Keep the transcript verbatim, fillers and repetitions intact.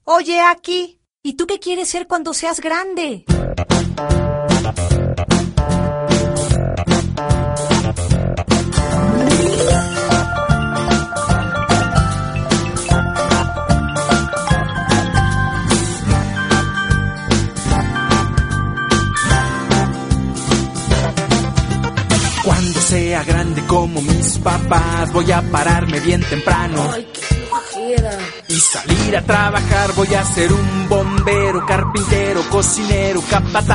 Oye, Aki, ¿y tú qué quieres ser cuando seas grande? Cuando sea grande como mis papás, voy a pararme bien temprano. Ay, qué flojera. Y salir a trabajar, voy a ser un bombero, carpintero, cocinero, capataz.